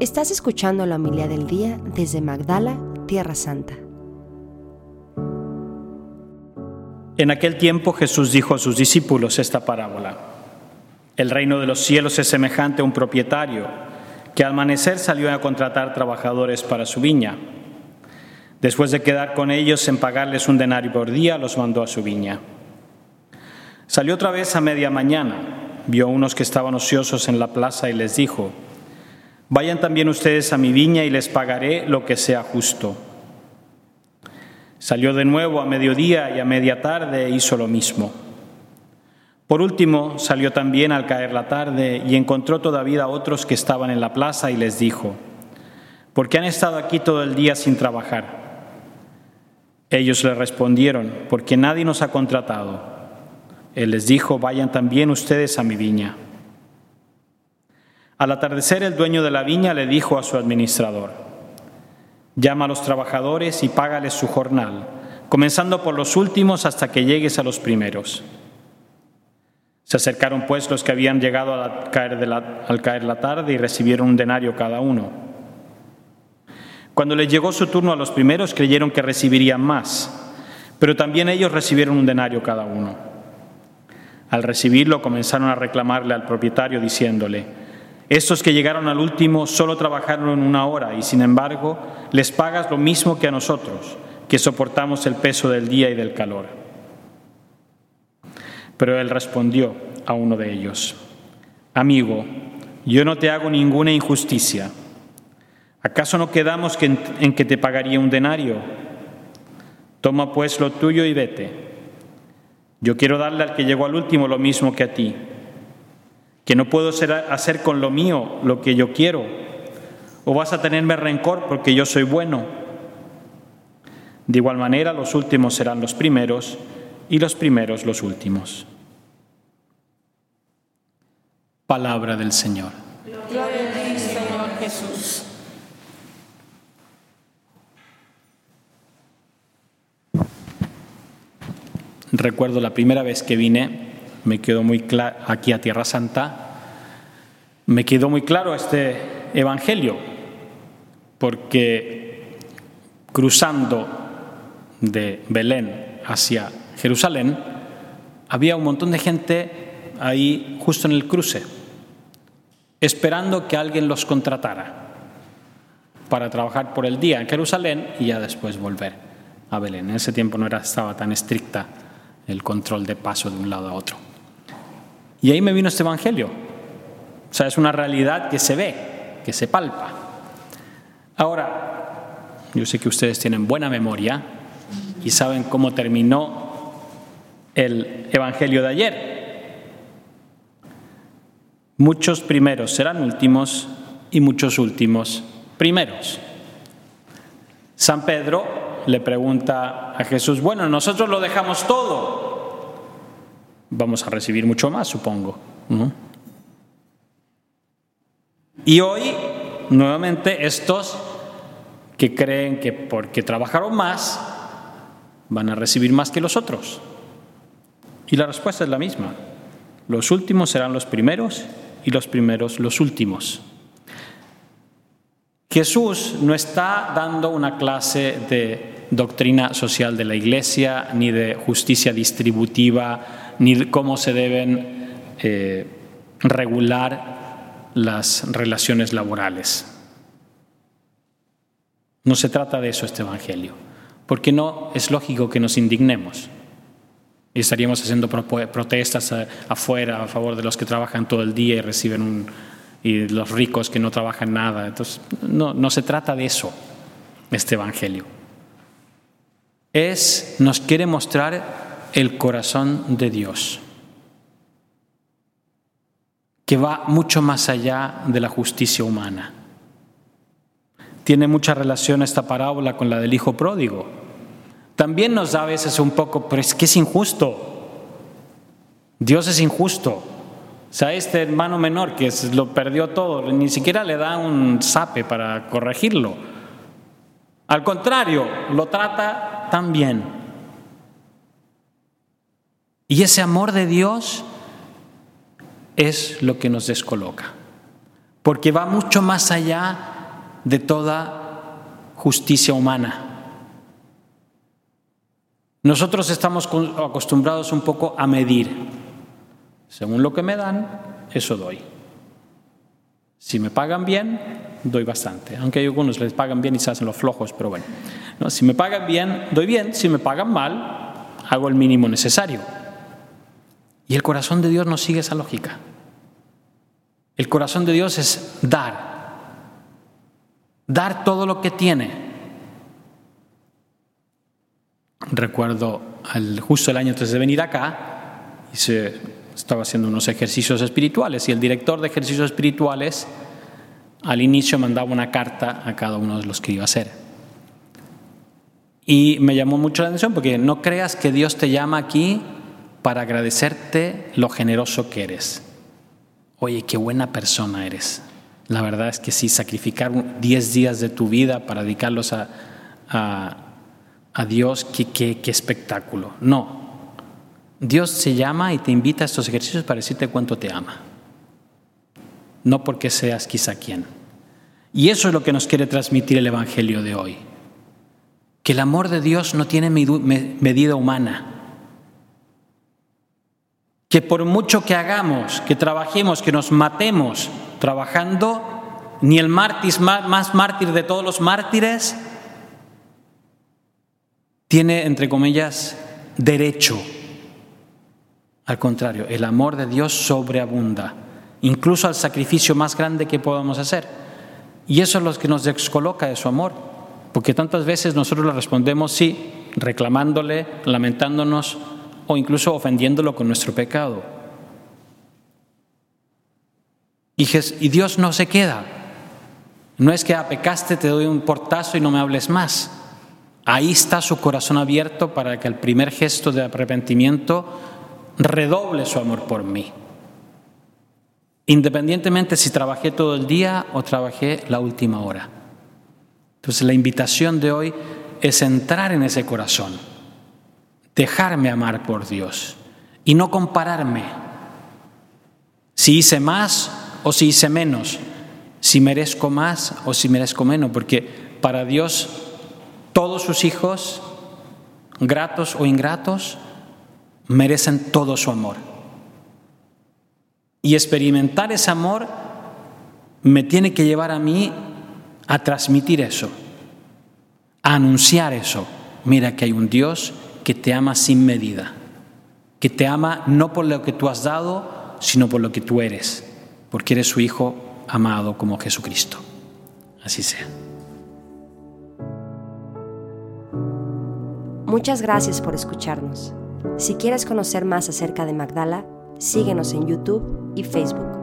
Estás escuchando la homilía del día desde Magdala, Tierra Santa. En aquel tiempo Jesús dijo a sus discípulos esta parábola: El reino de los cielos es semejante a un propietario que al amanecer salió a contratar trabajadores para su viña. Después de quedar con ellos en pagarles un denario por día, los mandó a su viña. Salió otra vez a media mañana, vio a unos que estaban ociosos en la plaza y les dijo: Vayan también ustedes a mi viña y les pagaré lo que sea justo. Salió de nuevo a mediodía y a media tarde e hizo lo mismo. Por último, salió también al caer la tarde y encontró todavía a otros que estaban en la plaza y les dijo: ¿Por qué han estado aquí todo el día sin trabajar? Ellos le respondieron: Porque nadie nos ha contratado. Él les dijo: Vayan también ustedes a mi viña. Al atardecer, el dueño de la viña le dijo a su administrador: Llama a los trabajadores y págales su jornal, comenzando por los últimos hasta que llegues a los primeros. Se acercaron pues los que habían llegado al caer la tarde y recibieron un denario cada uno. Cuando les llegó su turno a los primeros, creyeron que recibirían más, pero también ellos recibieron un denario cada uno. Al recibirlo, comenzaron a reclamarle al propietario diciéndole: Estos que llegaron al último solo trabajaron 1 hora y, sin embargo, les pagas lo mismo que a nosotros, que soportamos el peso del día y del calor. Pero él respondió a uno de ellos: Amigo, yo no te hago ninguna injusticia. ¿Acaso no quedamos en que te pagaría un denario? Toma pues lo tuyo y vete. Yo quiero darle al que llegó al último lo mismo que a ti. ¿Que no puedo hacer con lo mío lo que yo quiero? ¿O vas a tenerme rencor porque yo soy bueno? De igual manera, los últimos serán los primeros y los primeros los últimos. Palabra del Señor. Gloria a ti, Señor Jesús. Recuerdo la primera vez que vine, me quedó muy claro aquí a Tierra Santa, me quedó muy claro este evangelio, porque cruzando de Belén hacia Jerusalén había un montón de gente ahí justo en el cruce, esperando que alguien los contratara para trabajar por el día en Jerusalén y ya después volver a Belén. En ese tiempo no estaba tan estricta el control de paso de un lado a otro. Y ahí me vino este evangelio. O sea, es una realidad que se ve, que se palpa. Ahora, yo sé que ustedes tienen buena memoria y saben cómo terminó el evangelio de ayer. Muchos primeros serán últimos y muchos últimos primeros. San Pedro le pregunta a Jesús: bueno, nosotros lo dejamos todo, vamos a recibir mucho más, supongo, ¿no? Y hoy, nuevamente, estos que creen que porque trabajaron más, van a recibir más que los otros. Y la respuesta es la misma: los últimos serán los primeros y los primeros los últimos. Jesús no está dando una clase de doctrina social de la Iglesia, ni de justicia distributiva, ni de cómo se deben regular las relaciones laborales. No se trata de eso este evangelio, porque no es lógico que nos indignemos y estaríamos haciendo protestas afuera a favor de los que trabajan todo el día y reciben y los ricos que no trabajan nada. Entonces, no se trata de eso este evangelio. Nos quiere mostrar el corazón de Dios, que va mucho más allá de la justicia humana. Tiene mucha relación esta parábola con la del hijo pródigo. También nos da a veces un poco, pero es que es injusto. Dios es injusto. O sea, este hermano menor que lo perdió todo, ni siquiera le da un zape para corregirlo. Al contrario, lo trata tan bien. Y ese amor de Dios es lo que nos descoloca, porque va mucho más allá de toda justicia humana. Nosotros estamos acostumbrados un poco a medir. Según lo que me dan, eso doy. Si me pagan bien, doy bastante. Aunque hay algunos les pagan bien y se hacen los flojos, pero bueno. ¿No? Si me pagan bien, doy bien. Si me pagan mal, hago el mínimo necesario. Y el corazón de Dios no sigue esa lógica. El corazón de Dios es dar. Dar todo lo que tiene. Recuerdo justo el año antes de venir acá, estaba haciendo unos ejercicios espirituales y el director de ejercicios espirituales al inicio mandaba una carta a cada uno de los que iba a hacer. Y me llamó mucho la atención porque no creas que Dios te llama aquí para agradecerte lo generoso que eres. Oye, qué buena persona eres. La verdad es que sí, sacrificar 10 días de tu vida para dedicarlos a Dios, qué espectáculo. No. Dios se llama y te invita a estos ejercicios para decirte cuánto te ama. No porque seas quizá quién. Y eso es lo que nos quiere transmitir el Evangelio de hoy. Que el amor de Dios no tiene medida humana. Que por mucho que hagamos, que trabajemos, que nos matemos trabajando, ni el mártir más mártir de todos los mártires tiene, entre comillas, derecho. Al contrario, el amor de Dios sobreabunda, incluso al sacrificio más grande que podamos hacer. Y eso es lo que nos descoloca de su amor, porque tantas veces nosotros le respondemos sí, reclamándole, lamentándonos o incluso ofendiéndolo con nuestro pecado. Y Dios no se queda. No es que pecaste, te doy un portazo y no me hables más. Ahí está su corazón abierto para que al primer gesto de arrepentimiento redoble su amor por mí. Independientemente si trabajé todo el día o trabajé la última hora. Entonces la invitación de hoy es entrar en ese corazón, dejarme amar por Dios y no compararme. Si hice más o si hice menos, si merezco más o si merezco menos, porque para Dios todos sus hijos, gratos o ingratos, merecen todo su amor. Y experimentar ese amor me tiene que llevar a mí a transmitir eso, a anunciar eso. Mira que hay un Dios que te ama sin medida, que te ama no por lo que tú has dado, sino por lo que tú eres, porque eres su Hijo amado como Jesucristo. Así sea. Muchas gracias por escucharnos. Si quieres conocer más acerca de Magdala, síguenos en YouTube y Facebook.